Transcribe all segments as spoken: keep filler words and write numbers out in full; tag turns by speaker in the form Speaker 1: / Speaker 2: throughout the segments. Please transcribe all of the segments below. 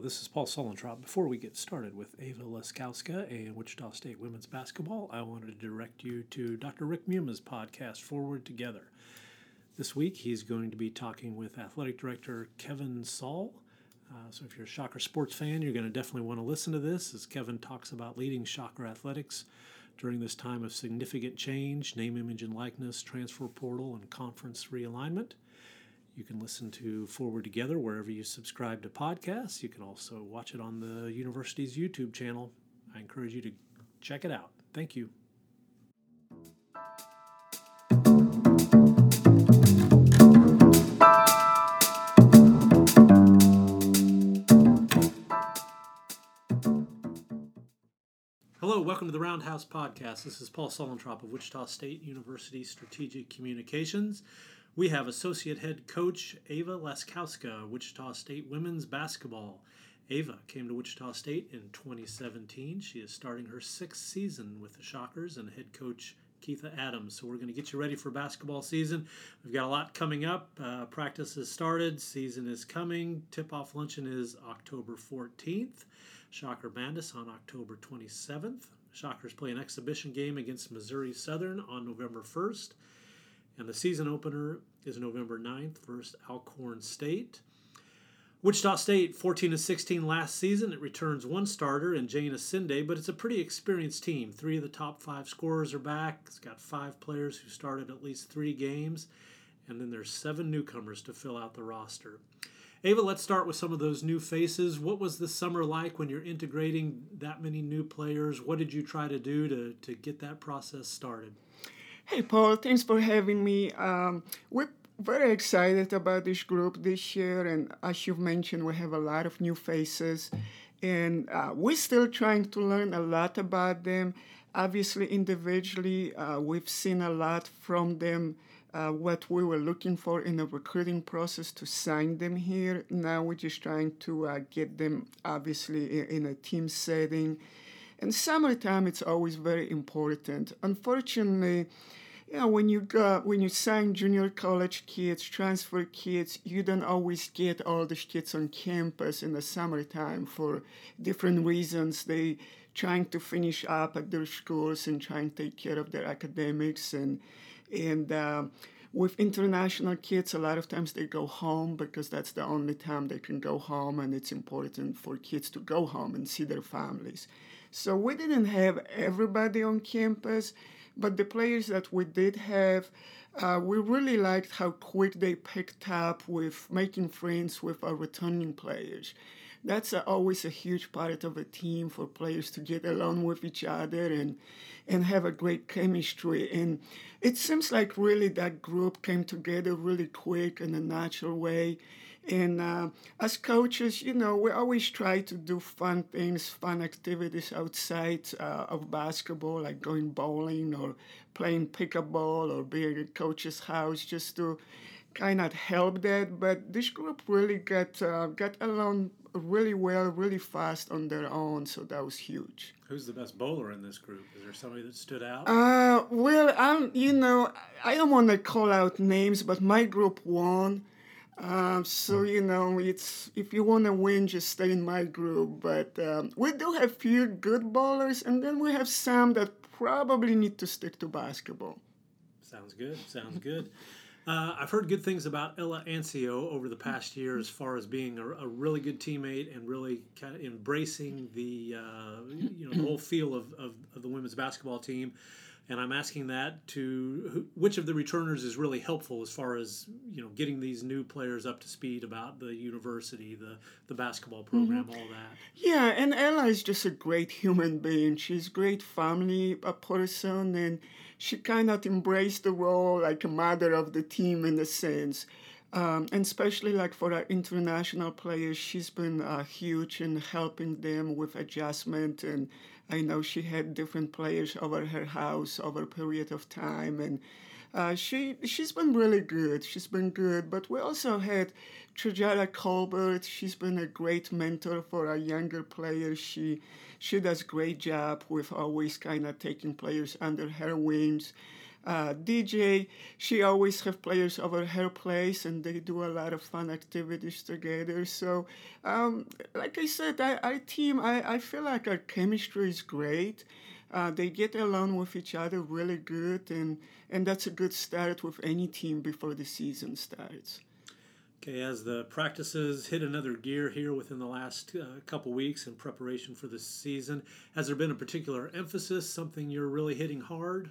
Speaker 1: this is Paul Solentrop. Before we get started with Ava Leskowska and Wichita State women's basketball, I wanted to direct you to Doctor Rick Muma's podcast, Forward Together. This week, he's going to be talking with Athletic Director Kevin Saul. Uh, so if you're a Shocker sports fan, you're going to definitely want to listen to this as Kevin talks about leading Shocker athletics during this time of significant change, name, image, and likeness, transfer portal, and conference realignment. You can listen to Forward Together wherever you subscribe to podcasts. You can also watch it on the university's YouTube channel. I encourage you to check it out. Thank you. Hello, welcome to the Roundhouse Podcast. This is Paul Solentrop of Wichita State University Strategic Communications. We have Associate Head Coach Ava Leskowska, Wichita State Women's Basketball. Ava came to Wichita State in twenty seventeen. She is starting her sixth season with the Shockers and Head Coach Keitha Adams. So we're going to get you ready for basketball season. We've got a lot coming up. Uh, practice has started. Season is coming. Tip-off luncheon is October fourteenth. Shocker Bandus on October twenty-seventh. Shockers play an exhibition game against Missouri Southern on November first. And the season opener is November ninth versus Alcorn State. Wichita State, fourteen and sixteen last season. It returns one starter in Jane Asinde, but it's a pretty experienced team. Three of the top five scorers are back. It's got five players who started at least three games. And then there's seven newcomers to fill out the roster. Ava, let's start with some of those new faces. What was the summer like when you're integrating that many new players? What did you try to do to, to get that process started?
Speaker 2: Hey, Paul, thanks for having me. Um, we're very excited about this group this year, and as you've mentioned, we have a lot of new faces, and uh, we're still trying to learn a lot about them. Obviously, individually, uh, we've seen a lot from them, uh, what we were looking for in the recruiting process to sign them here. Now we're just trying to uh, get them, obviously, in, in a team setting. And summertime, it's always very important. Unfortunately, you know, when you go, when you sign junior college kids, transfer kids, you don't always get all these kids on campus in the summertime for different reasons. They trying to finish up at their schools and trying to take care of their academics. And and uh, with international kids, a lot of times they go home because that's the only time they can go home, and it's important for kids to go home and see their families. So we didn't have everybody on campus, but the players that we did have, uh, we really liked how quick they picked up with making friends with our returning players. That's a, always a huge part of a team for players to get along with each other and and have a great chemistry. And it seems like really that group came together really quick in a natural way. And uh, as coaches, you know, we always try to do fun things, fun activities outside uh, of basketball, like going bowling or playing pickleball or being at coach's house, just to kind of help that. But this group really got uh, got along really well, really fast on their own, so that was huge.
Speaker 1: Who's the best bowler in this group? Is there somebody that stood out?
Speaker 2: Uh, well, I'm, you know, I don't want to call out names, but my group won. Um, so, you know, it's if you want to win, just stay in my group. But um, we do have few good bowlers, and then we have some that probably need to stick to basketball.
Speaker 1: Sounds good. Sounds good. Uh, I've heard good things about Ella Ancio over the past year as far as being a, a really good teammate and really kind of embracing the uh, you know the whole feel of, of, of the women's basketball team. And I'm asking that to who, which of the returners is really helpful as far as, you know, getting these new players up to speed about the university, the, the basketball program, mm-hmm. all that.
Speaker 2: Yeah, and Ella is just a great human being. She's a great family a person, and she kind of embraced the role like a mother of the team in a sense. Um, and especially like for our international players, she's been uh, huge in helping them with adjustment. And I know she had different players over her house over a period of time. And uh, she, she's been really good. She's been good. But we also had Trajara Colbert. She's been a great mentor for our younger players. She, she does a great job with always kind of taking players under her wings. Uh, D J, she always have players over her place, and they do a lot of fun activities together. So, um, like I said, I, our team, I, I feel like our chemistry is great. Uh, they get along with each other really good, and, and that's a good start with any team before the season starts.
Speaker 1: Okay, as the practices hit another gear here within the last uh, couple weeks in preparation for the season, has there been a particular emphasis, something you're really hitting hard?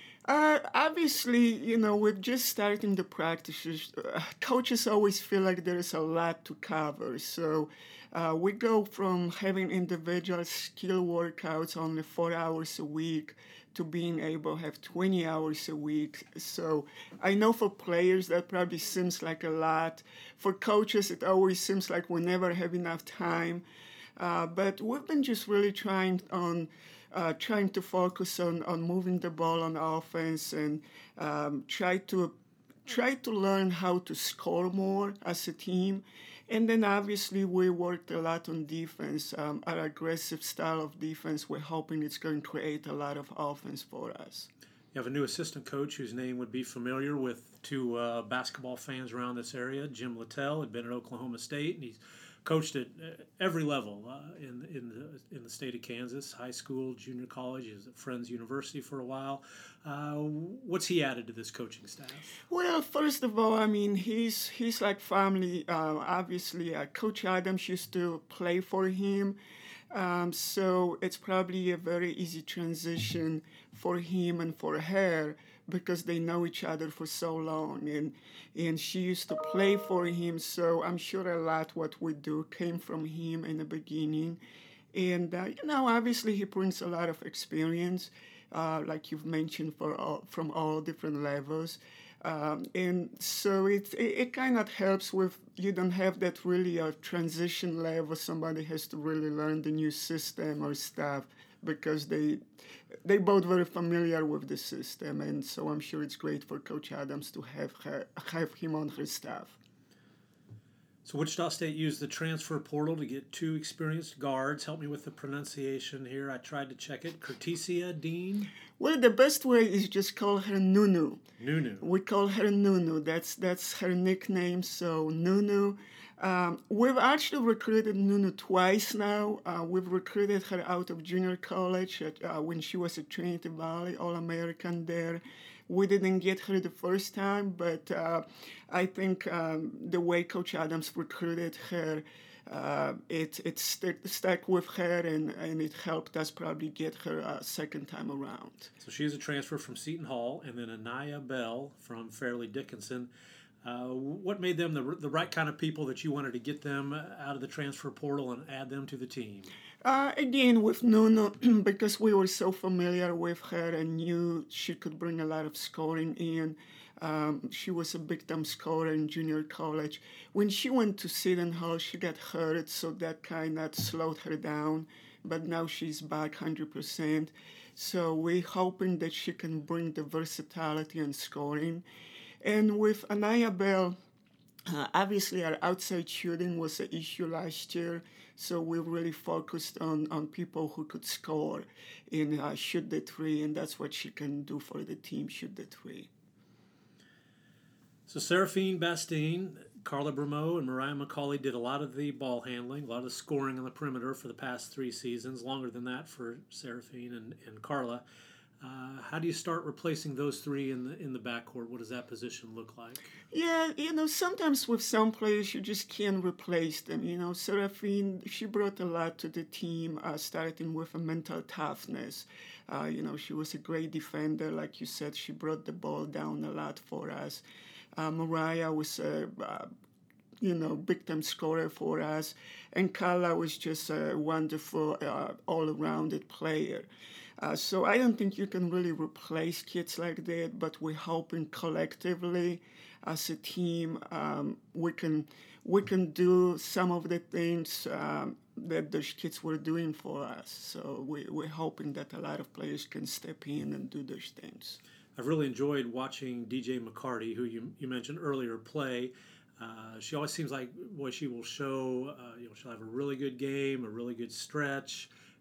Speaker 2: Uh, obviously, you know, with just starting the practices, uh, coaches always feel like there is a lot to cover. So uh, we go from having individual skill workouts only four hours a week to being able to have twenty hours a week. So I know for players that probably seems like a lot. For coaches, it always seems like we never have enough time. Uh, but we've been just really trying on uh, trying to focus on, on moving the ball on offense and um, try to try to learn how to score more as a team. And then obviously we worked a lot on defense. Um, our aggressive style of defense, we're hoping it's going to create a lot of offense for us.
Speaker 1: You have a new assistant coach whose name would be familiar with to uh, basketball fans around this area. Jim Littell had been at Oklahoma State, and he's coached at every level uh, in in the in the state of Kansas, high school, junior college. He was at Friends University for a while. Uh, what's he added to this coaching staff?
Speaker 2: Well, first of all, I mean he's he's like family. Uh, obviously, uh, Coach Adams used to play for him. Um, so it's probably a very easy transition for him and for her because they know each other for so long, and and she used to play for him. So I'm sure a lot what we do came from him in the beginning, and uh, you know obviously he brings a lot of experience, uh, like you've mentioned, for all, from all different levels. Um, and so it, it, it kind of helps with, you don't have that really a transition level. Somebody has to really learn the new system or stuff because they they both very familiar with the system. And so I'm sure it's great for Coach Adams to have her, have him on her staff.
Speaker 1: So Wichita State used the transfer portal to get two experienced guards. Help me with the pronunciation here. I tried to check it. Curtisia Dean?
Speaker 2: Well, the best way is just call her Nunu.
Speaker 1: Nunu.
Speaker 2: We call her Nunu. That's that's her nickname. So Nunu. Um, we've actually recruited Nunu twice now. Uh, we've recruited her out of junior college at, uh, when she was at Trinity Valley, All-American there. We didn't get her the first time, but uh, I think um, the way Coach Adams recruited her, uh, it it stuck, stuck with her, and, and it helped us probably get her a second time around.
Speaker 1: So she is a transfer from Seton Hall, and then Anaya Bell from Fairleigh Dickinson. Uh, what made them the, the right kind of people that you wanted to get them out of the transfer portal and add them to the team?
Speaker 2: Uh, again, with Nuno, because we were so familiar with her and knew she could bring a lot of scoring in. Um, she was a big-time scorer in junior college. When she went to Seton Hall, she got hurt, so that kind of slowed her down. But now she's back one hundred percent. So we're hoping that she can bring the versatility and scoring. And with Anaya Bell, uh, obviously our outside shooting was an issue last year. So we really focused on, on people who could score and uh, shoot the three, and that's what she can do for the team, shoot the three.
Speaker 1: So Seraphine Bastine, Carla Bremo, and Mariah McCauley did a lot of the ball handling, a lot of the scoring on the perimeter for the past three seasons, longer than that for Seraphine and, and Carla. Uh, how do you start replacing those three in the in the backcourt? What does that position look like?
Speaker 2: Yeah, you know, sometimes with some players you just can't replace them. You know, Seraphine, she brought a lot to the team, uh, starting with a mental toughness. Uh, you know, she was a great defender, like you said. She brought the ball down a lot for us. Uh, Mariah was a uh, you know, big-time scorer for us, and Carla was just a wonderful, uh, all-rounded player. Uh, so I don't think you can really replace kids like that, but we're hoping collectively as a team um, we can we can do some of the things um, that those kids were doing for us. So we, we're hoping that a lot of players can step in and do those things.
Speaker 1: I've really enjoyed watching D J McCarty, who you, you mentioned earlier, play. Uh, she always seems like, boy, she will show, uh, you know, she'll have a really good game, a really good stretch,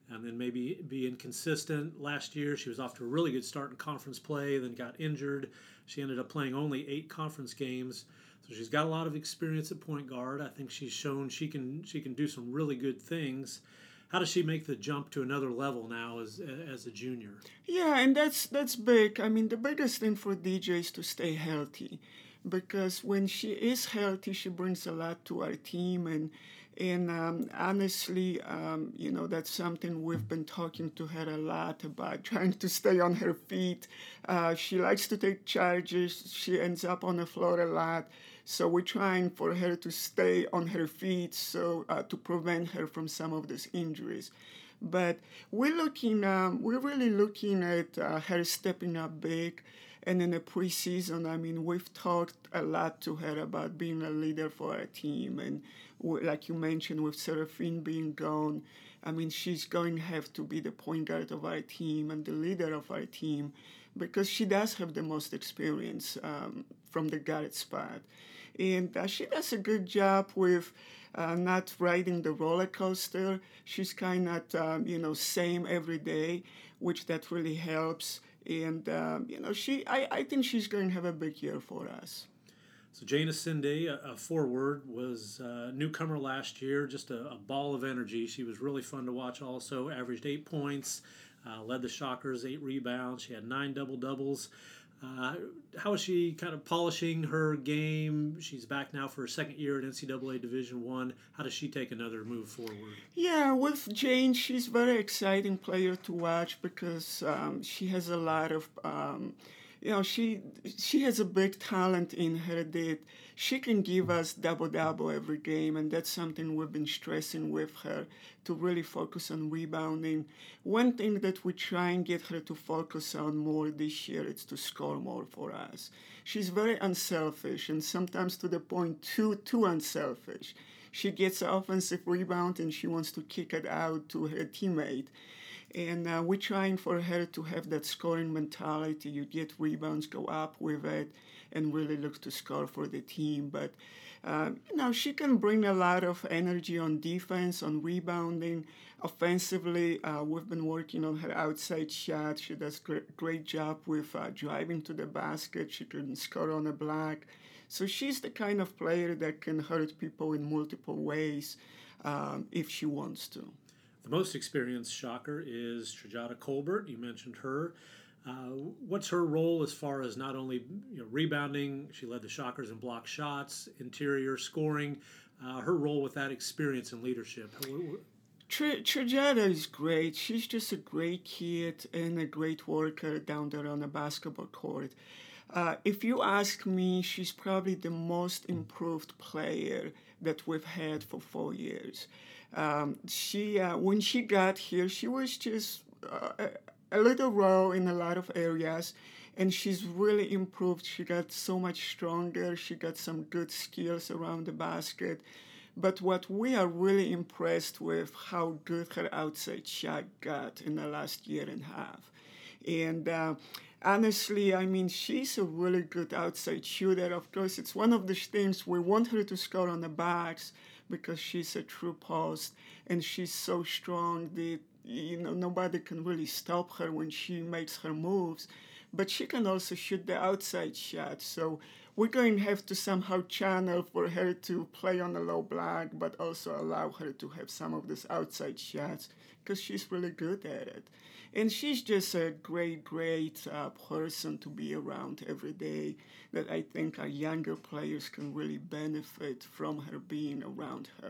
Speaker 1: and then maybe be inconsistent. Last year, she was off to a really good start in conference play, then got injured. She ended up playing only eight conference games. So she's got a lot of experience at point guard. I think she's shown she can she can do some really good things. How does she make the jump to another level now as as a junior?
Speaker 2: Yeah, and that's that's big. I mean, the biggest thing for D J is to stay healthy, because when she is healthy, she brings a lot to our team. And and um, honestly, um, you know, that's something we've been talking to her a lot about, trying to stay on her feet. Uh, she likes to take charges. She ends up on the floor a lot. So we're trying for her to stay on her feet, so uh, to prevent her from some of these injuries. But we're looking, um, we're really looking at uh, her stepping up big. And in the preseason, I mean, we've talked a lot to her about being a leader for our team. And we, like you mentioned, with Seraphine being gone, I mean, she's going to have to be the point guard of our team and the leader of our team, because she does have the most experience um, from the guard spot. And uh, she does a good job with uh, not riding the roller coaster. She's kind of, um, you know, same every day, which that really helps. And, um, you know, she, I, I think she's going to have a big year for us.
Speaker 1: So Jana Sinde, a, a forward, was a newcomer last year, just a, a ball of energy. She was really fun to watch also, averaged eight points, uh, led the Shockers, eight rebounds. She had nine double-doubles. Uh, how is she kind of polishing her game? She's back now for her second year at N C double A Division One. How does she take another move forward?
Speaker 2: Yeah, with Jane, she's a very exciting player to watch, because um, she has a lot of, um, you know, she she has a big talent in her that she can give us double-double every game, and that's something we've been stressing with her, to really focus on rebounding. One thing that we try and get her to focus on more this year is to score more for us. She's very unselfish, and sometimes to the point too, too unselfish. She gets an offensive rebound and she wants to kick it out to her teammate. And uh, we're trying for her to have that scoring mentality. You get rebounds, go up with it, and really look to score for the team. But, uh, you know, she can bring a lot of energy on defense, on rebounding. Offensively, uh, we've been working on her outside shot. She does a great, great job with uh, driving to the basket. She can score on a block. So she's the kind of player that can hurt people in multiple ways um, if she wants to.
Speaker 1: The most experienced Shocker is Trajada Colbert. You mentioned her. Uh, what's her role as far as not only you know, rebounding? She led the Shockers in block shots, interior scoring. Uh, her role with that experience and leadership.
Speaker 2: Tr- Trajada is great. She's just a great kid and a great worker down there on the basketball court. Uh, if you ask me, she's probably the most improved player that we've had for four years. Um, she, uh, when she got here, she was just uh, a, a little raw in a lot of areas, and she's really improved. She got so much stronger. She got some good skills around the basket. But what we are really impressed with, how good her outside shot got in the last year and a half. And uh, honestly, I mean, she's a really good outside shooter. Of course, it's one of the things we want her to score on the box, because she's a true post, and she's so strong that, you know, nobody can really stop her when she makes her moves. But she can also shoot the outside shot. So we're going to have to somehow channel for her to play on a low block, but also allow her to have some of these outside shots, because she's really good at it. And she's just a great, great uh, person to be around every day, that I think our younger players can really benefit from her being around her.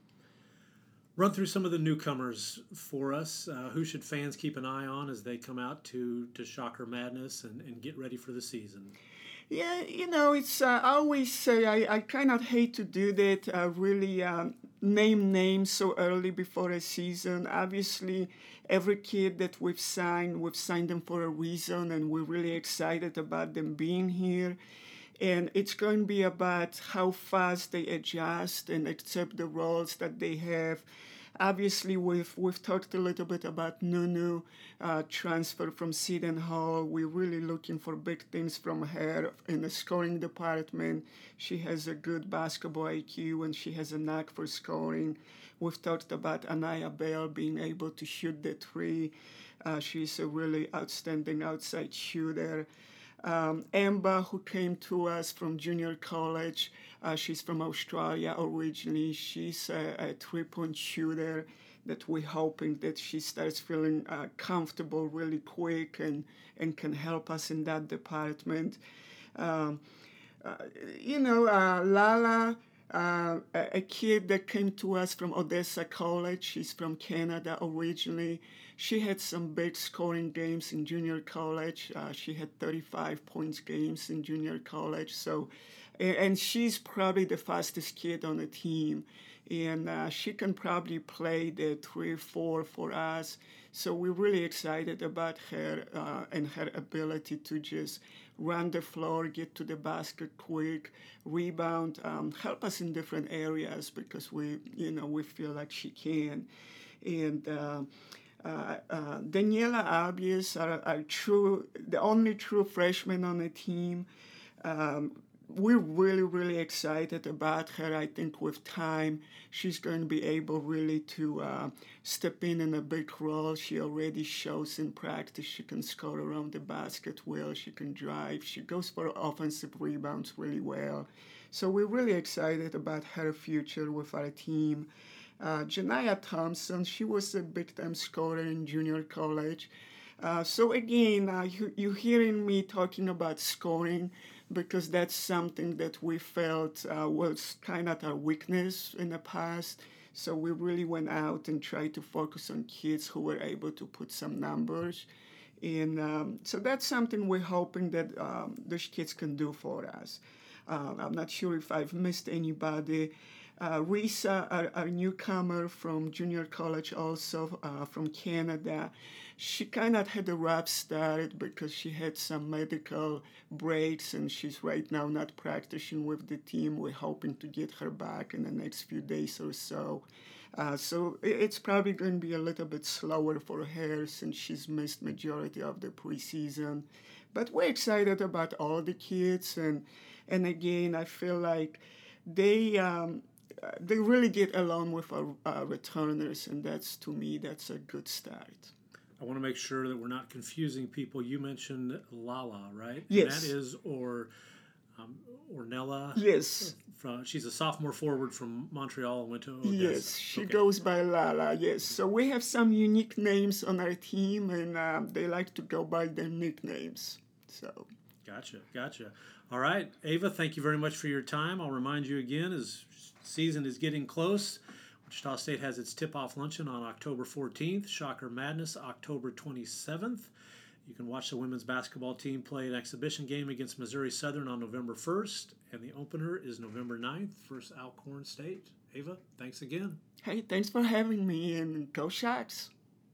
Speaker 1: Run through some of the newcomers for us. Uh, who should fans keep an eye on as they come out to, to Shocker Madness and, and get ready for the season?
Speaker 2: Yeah, you know, it's uh, I always say I, I kind of hate to do that, uh, really um, name names so early before a season. Obviously, every kid that we've signed, we've signed them for a reason, and we're really excited about them being here. And it's going to be about how fast they adjust and accept the roles that they have. Obviously, we've we've talked a little bit about Nunu, uh, transfer from Seton Hall. We're really looking for big things from her in the scoring department. She has a good basketball I Q and she has a knack for scoring. We've talked about Anaya Bell being able to shoot the three. Uh, she's a really outstanding outside shooter. Um, Amber, who came to us from junior college, uh, she's from Australia originally. She's a, a three-point shooter that we're hoping that she starts feeling uh, comfortable really quick and, and can help us in that department. Um, uh, you know, uh, Lala, uh, a, a kid that came to us from Odessa College. She's from Canada originally. She had some big scoring games in junior college. Uh, she had thirty-five points games in junior college. So, and she's probably the fastest kid on the team. And uh, she can probably play the three four for us. So we're really excited about her uh, and her ability to just run the floor, get to the basket quick, rebound, um, help us in different areas because we, you know, we feel like she can. And uh, Uh, uh, Daniela Albies, are, are true, the only true freshman on the team. Um, we're really, really excited about her. I think with time, she's going to be able really to uh, step in in a big role. She already shows in practice she can score around the basket well. She can drive. She goes for offensive rebounds really well. So we're really excited about her future with our team. Uh, Janiyah Thompson, she was a big-time scorer in junior college. Uh, so again, uh, you, you're hearing me talking about scoring because that's something that we felt uh, was kind of our weakness in the past. So we really went out and tried to focus on kids who were able to put some numbers. And um, so that's something we're hoping that um, those kids can do for us. Uh, I'm not sure if I've missed anybody. Uh, Risa, our, our newcomer from junior college also uh, from Canada, she kind of had a rough start because she had some medical breaks and she's right now not practicing with the team. We're hoping to get her back in the next few days or so. Uh, so it's probably going to be a little bit slower for her since she's missed majority of the preseason. But we're excited about all the kids. And, and again, I feel like they... Um, They really get along with our uh, returners, and that's, to me, that's a good start.
Speaker 1: I want to make sure that we're not confusing people. You mentioned Lala, right?
Speaker 2: Yes.
Speaker 1: And that is or um, Ornella.
Speaker 2: Yes.
Speaker 1: From, she's a sophomore forward from Montreal and went to Odessa.
Speaker 2: Yes, she
Speaker 1: okay.
Speaker 2: goes by Lala, yes. So we have some unique names on our team, and um, they like to go by their nicknames. So.
Speaker 1: Gotcha, gotcha. All right, Ava, thank you very much for your time. I'll remind you again, as season is getting close, Wichita State has its tip-off luncheon on October fourteenth, Shocker Madness October twenty-seventh. You can watch the women's basketball team play an exhibition game against Missouri Southern on November first, and the opener is November ninth versus Alcorn State. Ava, thanks again.
Speaker 2: Hey, thanks for having me, and go Shocks.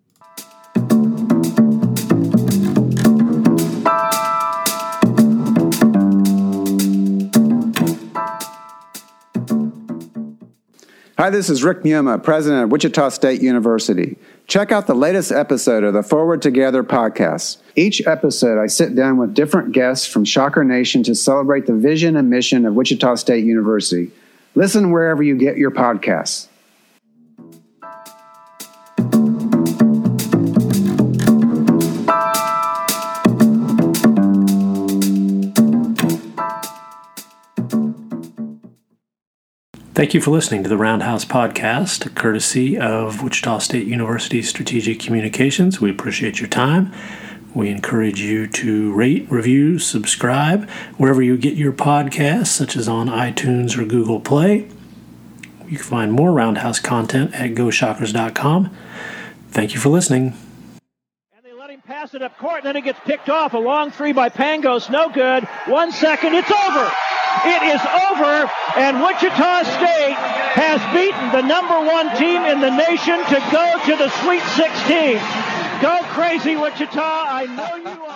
Speaker 3: Hi, this is Rick Miuma, president of Wichita State University. Check out the latest episode of the Forward Together podcast. Each episode, I sit down with different guests from Shocker Nation to celebrate the vision and mission of Wichita State University. Listen wherever you get your podcasts.
Speaker 1: Thank you for listening to the Roundhouse Podcast, courtesy of Wichita State University Strategic Communications. We appreciate your time. We encourage you to rate, review, subscribe wherever you get your podcasts, such as on iTunes or Google Play. You can find more Roundhouse content at go shockers dot com. Thank you for listening.
Speaker 4: And they let him pass it up court, and then it gets picked off. A long three by Pangos, no good. One second, it's over. It is over, and Wichita State has beaten the number one team in the nation to go to the Sweet sixteen. Go crazy, Wichita. I know you are.